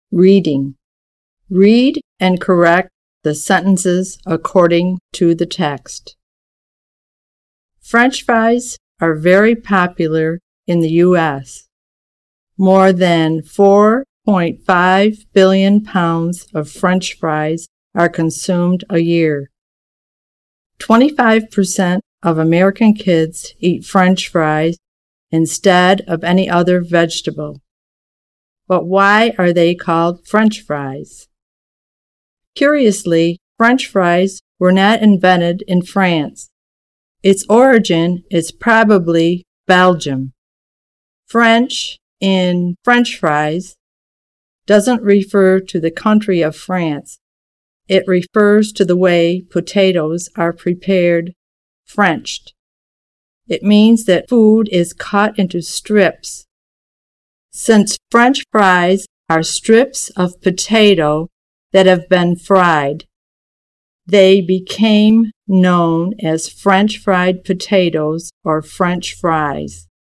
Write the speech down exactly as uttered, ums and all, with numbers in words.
Reading. Read and correct the sentences according to the text. French fries are very popular in the U S More than four point five billion pounds of French fries are consumed a year. twenty-five percent of American kids eat French fries instead of any other vegetable. But why are they called French fries? Curiously, French fries were not invented in France. Its origin is probably Belgium. French in French fries doesn't refer to the country of France. It refers to the way potatoes are prepared, Frenched. It means that food is cut into strips. Since French fries are strips of potato that have been fried, they became known as French fried potatoes or French fries.